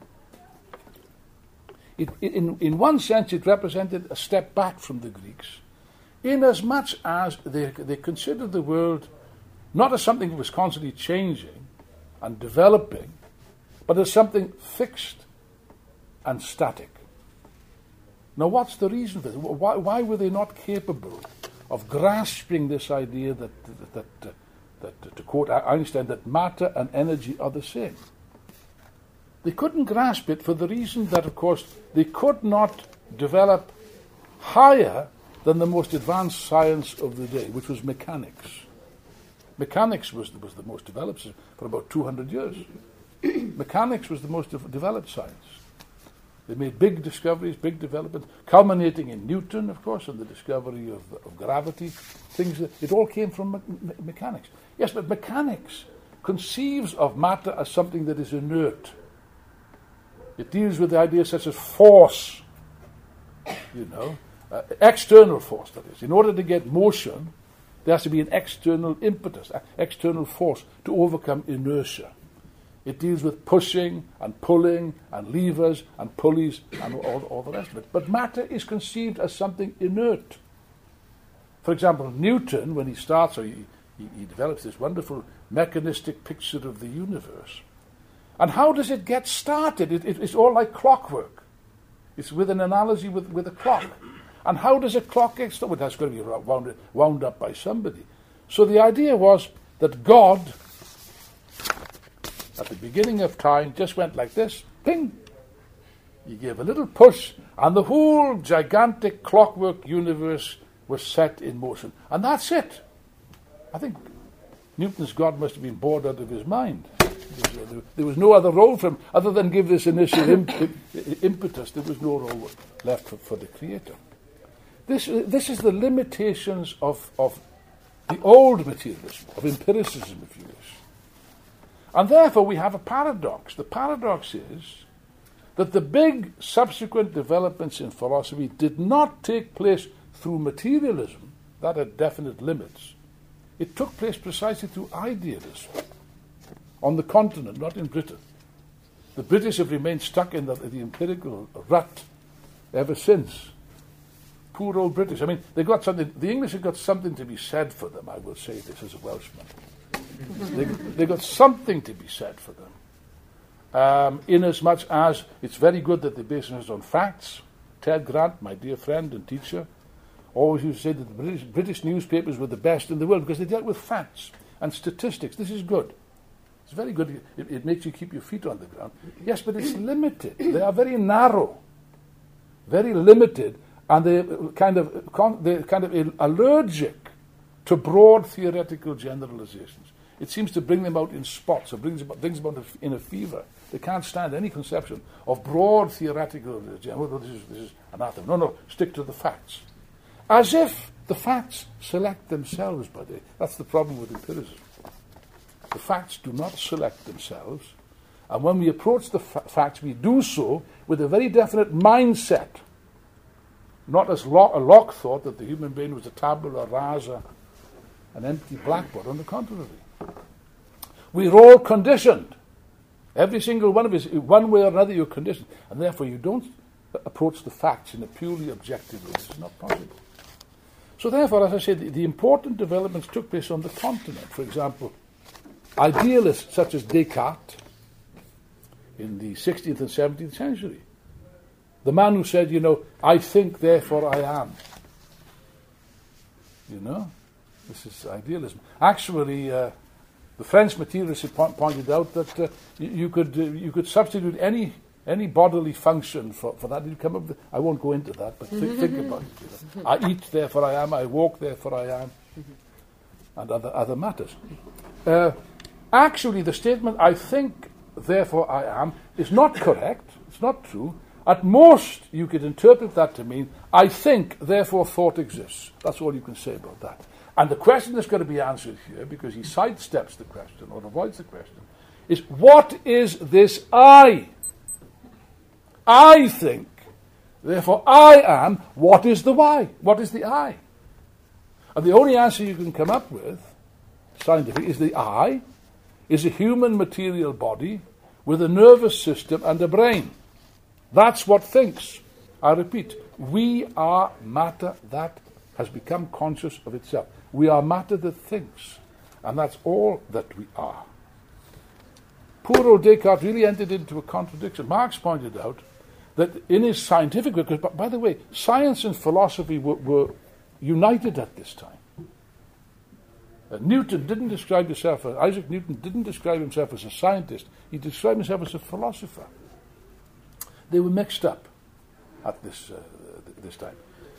It, in, in one sense, it represented a step back from the Greeks, inasmuch as they, they considered the world not as something that was constantly changing and developing, but as something fixed and static. Now, what's the reason for this? Why, why were they not capable of grasping this idea that, that, that, that, that, to quote Einstein, that matter and energy are the same? They couldn't grasp it for the reason that, of course, they could not develop higher than the most advanced science of the day, which was mechanics. Mechanics was the, was the most developed for about two hundred years. Mechanics was the most de- developed science. They made big discoveries, big developments, culminating in Newton, of course, and the discovery of, of gravity. Things that, it all came from me- me- mechanics. Yes, but mechanics conceives of matter as something that is inert. It deals with the ideas such as force, you know, uh, external force, that is. In order to get motion, there has to be an external impetus, a- external force to overcome inertia. It deals with pushing and pulling and levers and pulleys and all, all the rest of it. But matter is conceived as something inert. For example, Newton, when he starts, or he, he, he develops this wonderful mechanistic picture of the universe. And how does it get started? It, it, it's all like clockwork. It's with an analogy with, with a clock. And how does a clock get started? Well, that's going to be wound, wound up by somebody. So the idea was that God, at the beginning of time, just went like this, ping. He gave a little push, and the whole gigantic clockwork universe was set in motion. And that's it. I think Newton's God must have been bored out of his mind. There was no other role for him other than give this initial imp- impetus. There was no role left for, for the Creator. This, this is the limitations of, of the old materialism, of empiricism, if you wish. And therefore we have a paradox. The paradox is that the big subsequent developments in philosophy did not take place through materialism, that had definite limits. It took place precisely through idealism. On the continent, not in Britain. The British have remained stuck in the, the empirical rut ever since. Poor old British. I mean, they got something. The English have got something to be said for them. I will say this as a Welshman. they, they got something to be said for them. Um, inasmuch as it's very good that they base themselves on facts. Ted Grant, my dear friend and teacher, always used to say that the British, British newspapers were the best in the world because they dealt with facts and statistics. This is good. It's very good. It, it makes you keep your feet on the ground. Yes, but it's limited. They are very narrow, very limited, and they kind of they're kind of allergic to broad theoretical generalizations. It seems to bring them out in spots, or brings about, brings about in a fever. They can't stand any conception of broad theoretical general. This is, this is anathema. No, no, stick to the facts. As if the facts select themselves, by the way. That's the problem with empiricism. The facts do not select themselves, and when we approach the fa- facts, we do so with a very definite mindset, not as Locke, Locke thought that the human brain was a tabula rasa, an empty blackboard. On the contrary, we're all conditioned. Every single one of us, one way or another, you're conditioned, and therefore you don't approach the facts in a purely objective way. It's not possible. So therefore, as I said, the, the important developments took place on the continent. For example, idealists such as Descartes in the sixteenth and seventeenth century. The man who said, you know, I think, therefore I am. You know, this is idealism. Actually, uh, the French materialists have po- pointed out that uh, you, you could uh, you could substitute any any bodily function for, for that. You come up with, I won't go into that, but th- think about it. You know. I eat, therefore I am. I walk, therefore I am, and other other matters. Uh, Actually, the statement, I think, therefore I am, is not correct. It's not true. At most, you could interpret that to mean, I think, therefore thought exists. That's all you can say about that. And the question that's going to be answered here, because he sidesteps the question or avoids the question, is what is this I? I think, therefore I am. What is the why? What is the I? And the only answer you can come up with, scientific, is the I is a human material body with a nervous system and a brain. That's what thinks. I repeat, we are matter that has become conscious of itself. We are matter that thinks, and that's all that we are. Poor old Descartes really entered into a contradiction. Marx pointed out that in his scientific work, because, by the way, science and philosophy were, were united at this time. Uh, Newton didn't describe himself as, Isaac Newton didn't describe himself as a scientist. He described himself as a philosopher. They were mixed up at this uh, this time.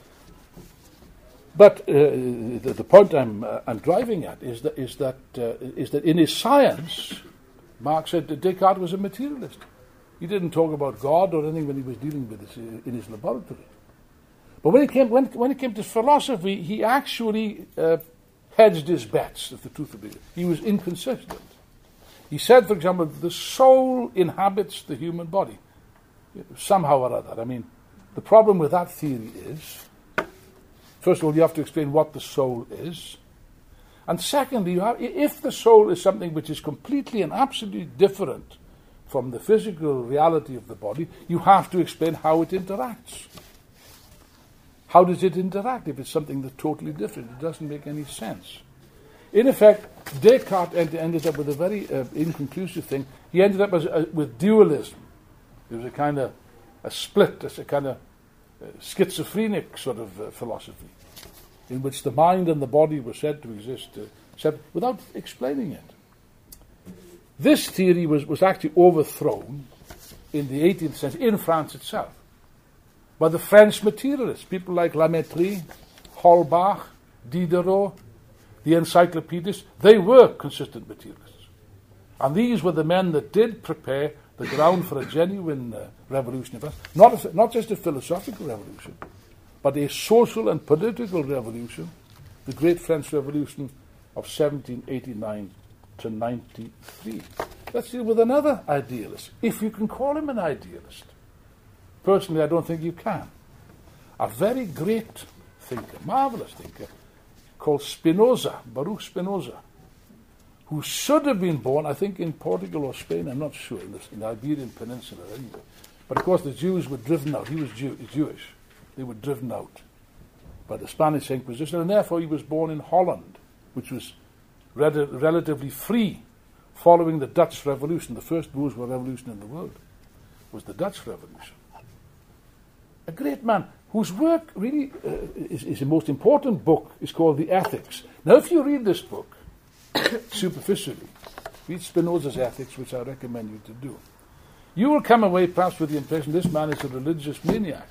But uh, the, the point I'm uh, I'm driving at is that is that uh, is that in his science, Marx said that Descartes was a materialist. He didn't talk about God or anything when he was dealing with this uh, in his laboratory. But when it came when when it came to philosophy, he actually uh, hedged his bets, if the truth be. He was inconsistent. He said, for example, the soul inhabits the human body, somehow or other. I mean, the problem with that theory is, first of all, you have to explain what the soul is. And secondly, you have, if the soul is something which is completely and absolutely different from the physical reality of the body, you have to explain how it interacts. How does it interact if it's something that's totally different? It doesn't make any sense. In effect, Descartes end, ended up with a very uh, inconclusive thing. He ended up as, uh, with dualism. It was a kind of a split, a kind of uh, schizophrenic sort of uh, philosophy, in which the mind and the body were said to exist uh, separate, without explaining it. This theory was, was actually overthrown in the eighteenth century, in France itself, by the French materialists, people like La Mettrie, Holbach, Diderot, the encyclopedists. They were consistent materialists. And these were the men that did prepare the ground for a genuine uh, revolution in France. Not, a, not just a philosophical revolution, but a social and political revolution, the Great French Revolution of seventeen eighty-nine to ninety-three. Let's deal with another idealist, if you can call him an idealist. Personally, I don't think you can. A very great thinker, marvelous thinker, called Spinoza, Baruch Spinoza, who should have been born, I think, in Portugal or Spain, I'm not sure, in, this, in the Iberian Peninsula anyway. But of course the Jews were driven out. He was Jew, Jewish. They were driven out by the Spanish Inquisition, and therefore he was born in Holland, which was re- relatively free following the Dutch Revolution. The first bourgeois revolution in the world was the Dutch Revolution. A great man whose work really uh, is, is the most important book is called The Ethics. Now, if you read this book superficially, read Spinoza's Ethics, which I recommend you to do, you will come away perhaps with the impression this man is a religious maniac.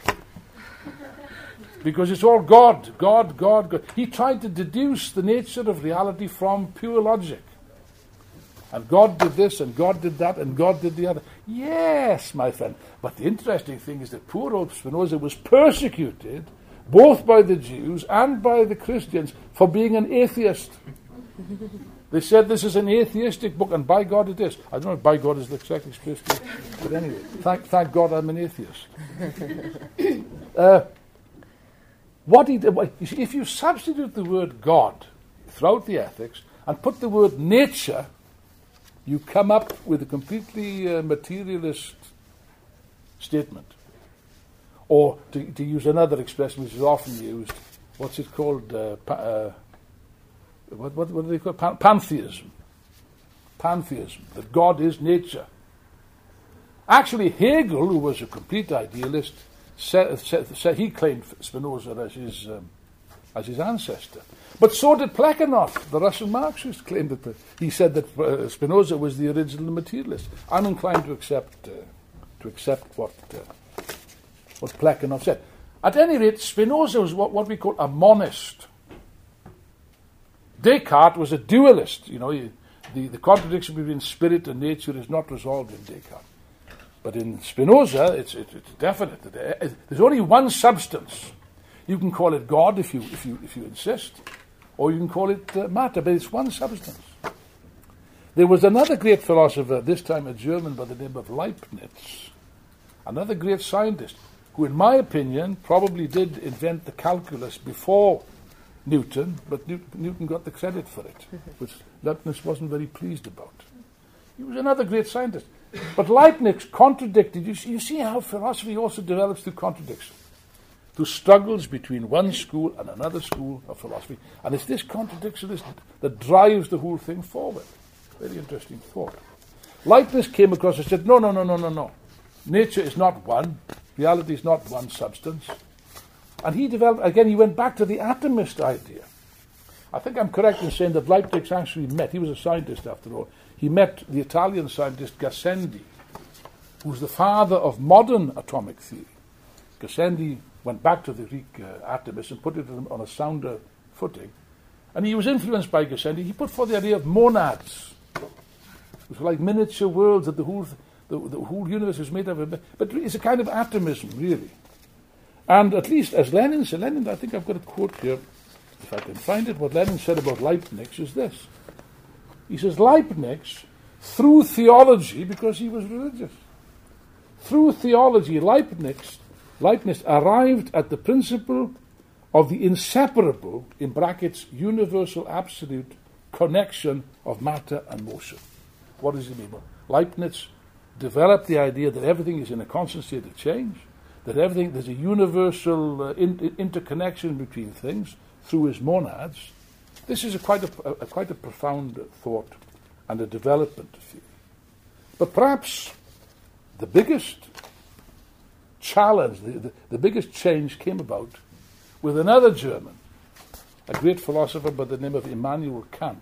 Because it's all God, God, God, God. He tried to deduce the nature of reality from pure logic. And God did this, and God did that, and God did the other. Yes, my friend. But the interesting thing is that poor old Spinoza was persecuted both by the Jews and by the Christians for being an atheist. They said this is an atheistic book, and by God it is. I don't know if by God is the exact expression, but anyway, thank, thank God I'm an atheist. uh, what he did, you see, if you substitute the word God throughout the Ethics and put the word nature, you come up with a completely uh, materialist statement. Or, to, to use another expression which is often used, what's it called? Uh, pa- uh, what, what, what do they call it? Pan- pantheism. Pantheism, that God is nature. Actually, Hegel, who was a complete idealist, said, said, said he claimed Spinoza as his, um, as his ancestor. But so did Plekhanov, the Russian Marxist, claimed that he said that uh, Spinoza was the original materialist. I'm inclined to accept uh, to accept what uh, what Plekhanov said. At any rate, Spinoza was what, what we call a monist. Descartes was a dualist. You know, he, the the contradiction between spirit and nature is not resolved in Descartes, but in Spinoza, it's it, it's definite. There's only one substance. You can call it God if you if you if you insist. Or you can call it uh, matter, but it's one substance. There was another great philosopher, this time a German by the name of Leibniz, another great scientist, who in my opinion probably did invent the calculus before Newton, but New- Newton got the credit for it, which Leibniz wasn't very pleased about. He was another great scientist. But Leibniz contradicted, you see, you see how philosophy also develops through contradiction. To struggles between one school and another school of philosophy. And it's this contradiction that, that drives the whole thing forward. Very interesting thought. Leibniz came across and said, no, no, no, no, no, no. Nature is not one. Reality is not one substance. And he developed, again, he went back to the atomist idea. I think I'm correct in saying that Leibniz actually met, he was a scientist after all, he met the Italian scientist Gassendi, who's the father of modern atomic theory. Gassendi went back to the Greek uh, atomists and put it on a sounder footing. And he was influenced by Gassendi. He put forth the idea of monads. It was like miniature worlds that the whole, the, the whole universe is made of. But it's a kind of atomism, really. And at least, as Lenin said, Lenin, I think I've got a quote here, if I can find it, what Lenin said about Leibniz is this. He says, Leibniz, through theology, because he was religious, through theology, Leibniz Leibniz arrived at the principle of the inseparable, in brackets, universal absolute connection of matter and motion. What does he mean? Leibniz developed the idea that everything is in a constant state of change, that everything, there's a universal uh, in, interconnection between things through his monads. This is a quite a, a, a quite a profound thought and a development of theory. But perhaps the biggest challenge, the, the, the biggest change came about with another German, a great philosopher by the name of Immanuel Kant.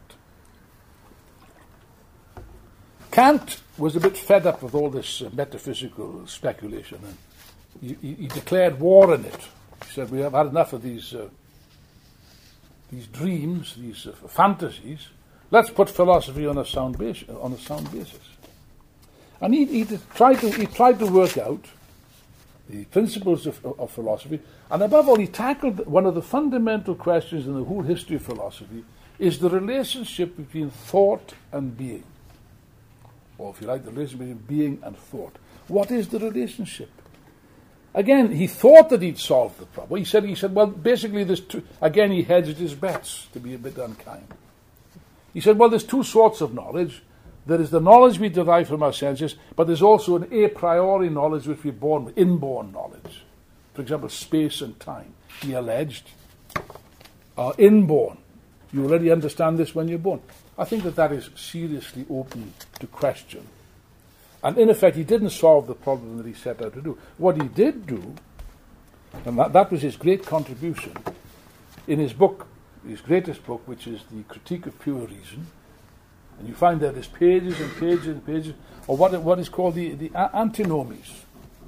Kant was a bit fed up with all this uh, metaphysical speculation, and he, he, he declared war on it. He said, we have had enough of these uh, these dreams, these uh, fantasies. Let's put philosophy on a sound basis. On a sound basis. And he, he tried to he tried to work out the principles of, of philosophy, and above all, he tackled one of the fundamental questions in the whole history of philosophy: is the relationship between thought and being, or if you like, the relationship between being and thought. What is the relationship? Again, he thought that he'd solved the problem. He said, he said, well, basically, there's two. Again, he hedged his bets, to be a bit unkind. He said, well, there's two sorts of knowledge. There is the knowledge we derive from our senses, but there's also an a priori knowledge which we're born with, inborn knowledge. For example, space and time, he alleged, are inborn. You already understand this when you're born. I think that that is seriously open to question. And in effect, he didn't solve the problem that he set out to do. What he did do, and that, that was his great contribution, in his book, his greatest book, which is The Critique of Pure Reason, and you find that there's pages and pages and pages of what, what is called the, the antinomies.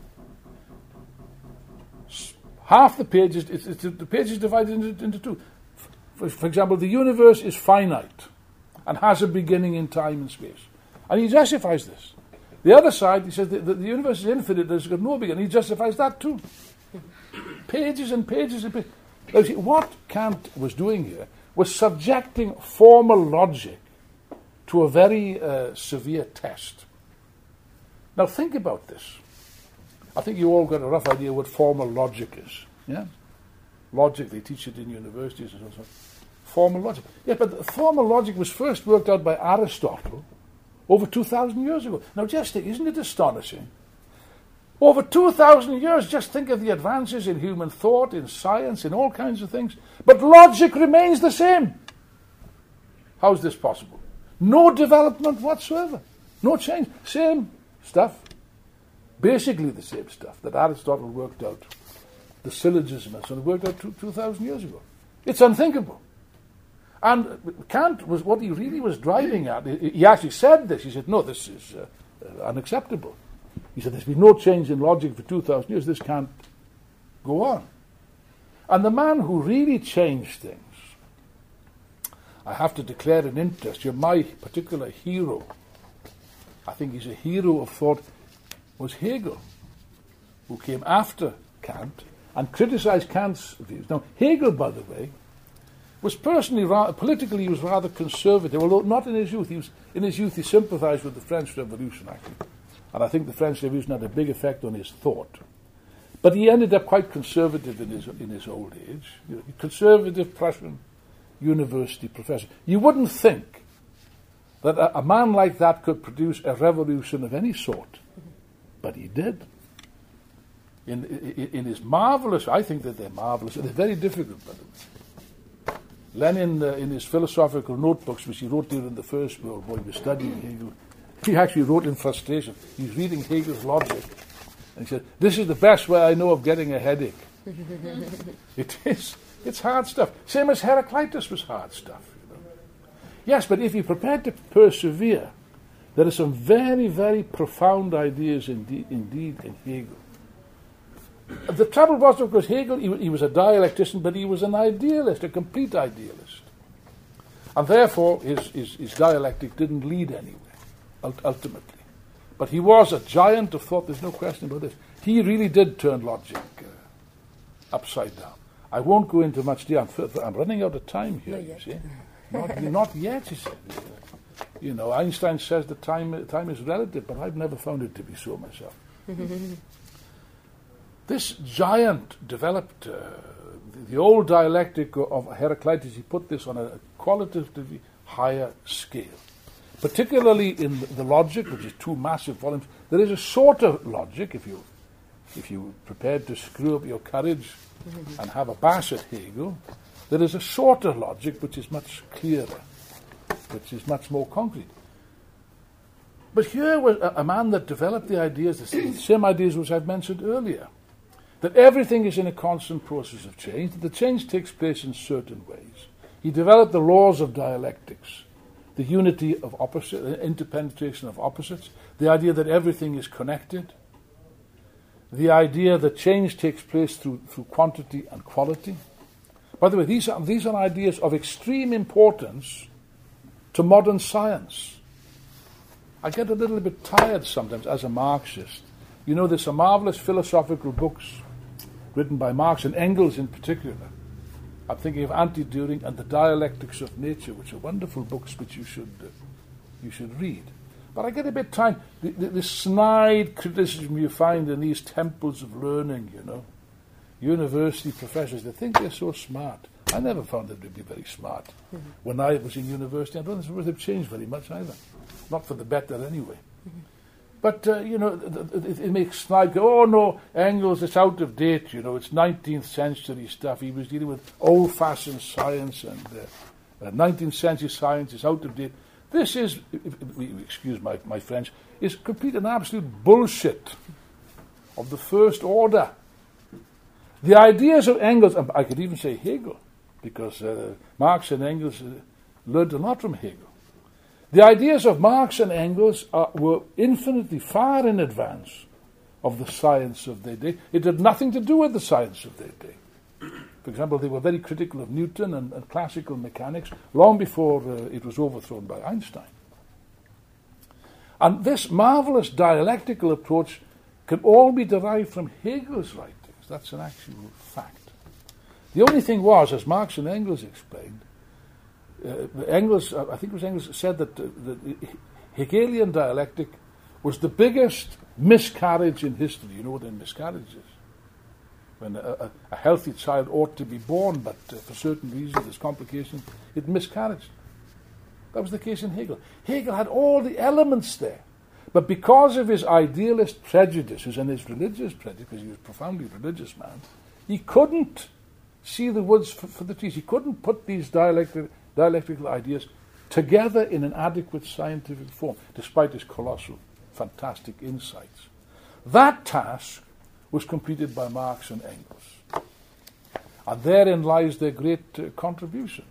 Half the pages, it's, it's, the page is divided into, into two. For, for example, the universe is finite and has a beginning in time and space. And he justifies this. The other side, he says the, the, the universe is infinite, there's got no beginning. He justifies that too. Pages and pages and pages. Now, see, what Kant was doing here was subjecting formal logic to a very uh, severe test. Now think about this. I think you all got a rough idea what formal logic is. Yeah? Logic, they teach it in universities and so on. Formal logic. Yeah, but formal logic was first worked out by Aristotle over two thousand years ago. Now just think, isn't it astonishing? Over two thousand years, just think of the advances in human thought, in science, in all kinds of things. But logic remains the same. How is this possible? No development whatsoever. No change. Same stuff. Basically the same stuff that Aristotle worked out. The syllogism and so on worked out two, two thousand years ago. It's unthinkable. And Kant was what he really was driving at. He actually said this. He said, no, this is uh, uh, unacceptable. He said, there's been no change in logic for two thousand years. This can't go on. And the man who really changed things, I have to declare an interest. You're my particular hero. I think he's a hero of thought, was Hegel, who came after Kant and criticized Kant's views. Now, Hegel, by the way, was personally, rather, politically, he was rather conservative, although not in his youth. He was, in his youth, he sympathized with the French Revolution, actually. And I think the French Revolution had a big effect on his thought. But he ended up quite conservative in his in his old age. You know, conservative Prussian university professor. You wouldn't think that a, a man like that could produce a revolution of any sort. But he did. In, in, in his marvelous, I think that they're marvelous, and they're very difficult, by the way. Lenin, uh, in his philosophical notebooks, which he wrote during the First World War, he was studying Hegel. He actually wrote in frustration. He was reading Hegel's logic, and he said, this is the best way I know of getting a headache. It is. It's hard stuff. Same as Heraclitus was hard stuff. You know? Yes, but if you're prepared to persevere, there are some very, very profound ideas indeed, indeed in Hegel. The trouble was, of course, Hegel, he, he was a dialectician, but he was an idealist, a complete idealist. And therefore, his, his, his dialectic didn't lead anywhere, ultimately. But he was a giant of thought, there's no question about this. He really did turn logic uh, upside down. I won't go into much detail. I'm, I'm running out of time here, you see. Not, not yet, he said. You know, Einstein says that time, time is relative, but I've never found it to be so myself. This giant developed, uh, the, the old dialectic of Heraclitus, he put this on a qualitatively higher scale. Particularly in the logic, which is two massive volumes, there is a shorter logic, if you if you're prepared to screw up your courage and have a bash at Hegel, there is a shorter logic which is much clearer, which is much more concrete. But here was a, a man that developed the ideas, the same ideas which I've mentioned earlier, that everything is in a constant process of change, that the change takes place in certain ways. He developed the laws of dialectics, the unity of opposites, the interpenetration of opposites, the idea that everything is connected, the idea that change takes place through, through quantity and quality. By the way, these are, these are ideas of extreme importance to modern science. I get a little bit tired sometimes as a Marxist. You know, there's some marvelous philosophical books written by Marx and Engels in particular. I'm thinking of Anti-Düring and The Dialectics of Nature, which are wonderful books which you should uh, you should read. But I get a bit tired. The, the, the snide criticism you find in these temples of learning, you know, university professors, they think they're so smart. I never found them to be very smart. Mm-hmm. When I was in university, I don't think they've changed very much either. Not for the better anyway. Mm-hmm. But, uh, you know, it, it, it makes snide go, oh no, Engels, it's out of date, you know, it's nineteenth century stuff. He was dealing with old-fashioned science, and uh, uh, nineteenth century science is out of date. This is, if, if, if, excuse my, my French, is complete and absolute bullshit of the first order. The ideas of Engels, and I could even say Hegel, because uh, Marx and Engels uh, learned a lot from Hegel. The ideas of Marx and Engels are, were infinitely far in advance of the science of their day. It had nothing to do with the science of their day. For example, they were very critical of Newton and, and classical mechanics long before uh, it was overthrown by Einstein. And this marvelous dialectical approach can all be derived from Hegel's writings. That's an actual fact. The only thing was, as Marx and Engels explained, Uh, Engels, uh, I think it was Engels, said that uh, the Hegelian dialectic was the biggest miscarriage in history. You know what a miscarriage is? When a, a, a healthy child ought to be born, but uh, for certain reasons, there's complications, it miscarried. That was the case in Hegel. Hegel had all the elements there, but because of his idealist prejudices and his religious prejudice, because he was a profoundly religious man, he couldn't see the woods for, for the trees. He couldn't put these dialectic dialectical ideas together in an adequate scientific form, despite his colossal, fantastic insights. That task was completed by Marx and Engels. And therein lies their great uh, contribution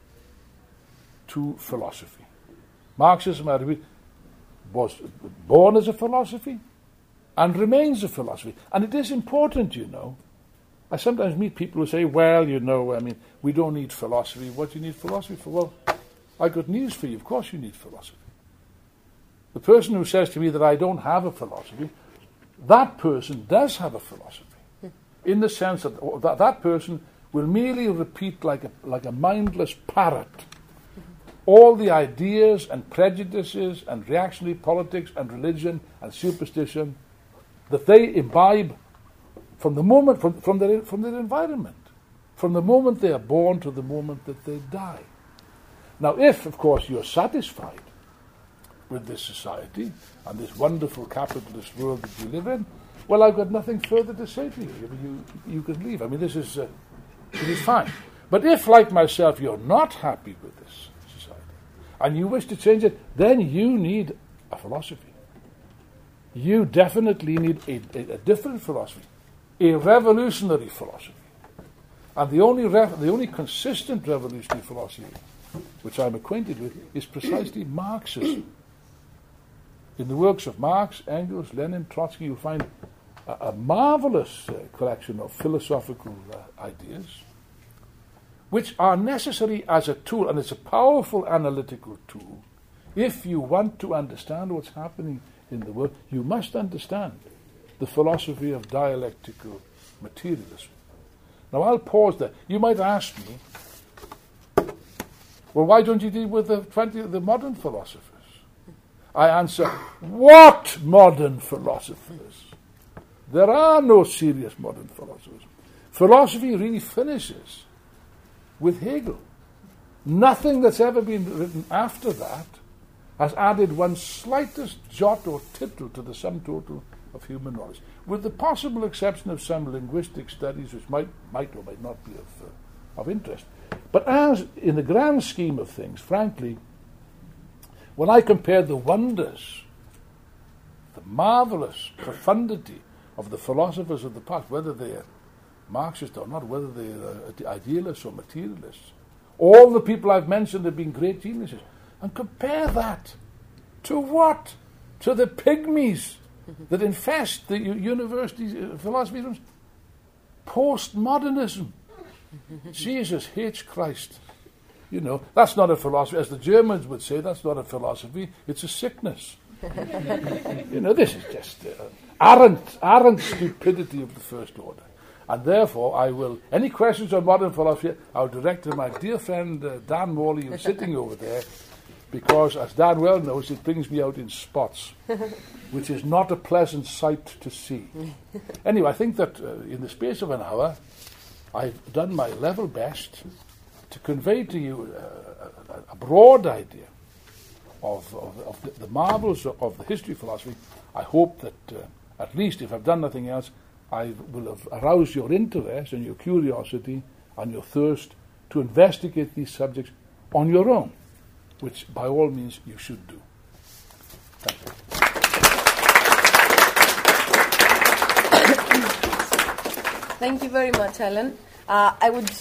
to philosophy. Marxism, I repeat, was born as a philosophy and remains a philosophy. And it is important, you know. I sometimes meet people who say, well, you know, I mean, we don't need philosophy. What do you need philosophy for? Well, I got news for you. Of course you need philosophy. The person who says to me that I don't have a philosophy, that person does have a philosophy. In the sense that that, that person will merely repeat like a, like a mindless parrot all the ideas and prejudices and reactionary politics and religion and superstition that they imbibe from the moment, from, from, their, from their environment, from the moment they are born to the moment that they die. Now, if, of course, you're satisfied with this society and this wonderful capitalist world that you live in, well, I've got nothing further to say to you. You, you can leave. I mean, this is, uh, it is fine. But if, like myself, you're not happy with this society and you wish to change it, then you need a philosophy. You definitely need a, a, a different philosophy. A revolutionary philosophy. And the only rev- the only consistent revolutionary philosophy which I'm acquainted with is precisely Marxism. In the works of Marx, Engels, Lenin, Trotsky, you'll find a, a marvelous uh, collection of philosophical uh, ideas which are necessary as a tool, and it's a powerful analytical tool. If you want to understand what's happening in the world, you must understand the philosophy of dialectical materialism. Now, I'll pause there. You might ask me, well, why don't you deal with the twenty the modern philosophers? I answer, what modern philosophers? There are no serious modern philosophers. Philosophy really finishes with Hegel. Nothing that's ever been written after that has added one slightest jot or tittle to the sum total of human knowledge, with the possible exception of some linguistic studies which might, might or might not be of, uh, of interest. But as in the grand scheme of things, frankly, when I compare the wonders, the marvelous profundity of the philosophers of the past, whether they're Marxist or not, whether they're uh, idealists or materialists, all the people I've mentioned have been great geniuses, and compare that to what? To the pygmies that infest the university uh, philosophy rooms. Postmodernism. Jesus H. Christ. You know, that's not a philosophy. As the Germans would say, that's not a philosophy, it's a sickness. You know, this is just uh, arrant, arrant stupidity of the first order. And therefore, I will, any questions on modern philosophy, I'll direct to my dear friend uh, Dan Morley, who's sitting over there, because, as Dan well knows, it brings me out in spots, which is not a pleasant sight to see. Anyway, I think that uh, in the space of an hour, I've done my level best to convey to you uh, a, a broad idea of, of, of the, the marvels of, of the history of philosophy. I hope that, uh, at least if I've done nothing else, I will have aroused your interest and your curiosity and your thirst to investigate these subjects on your own, which by all means you should do. Thank you. Thank you very much, Alan. Uh, I would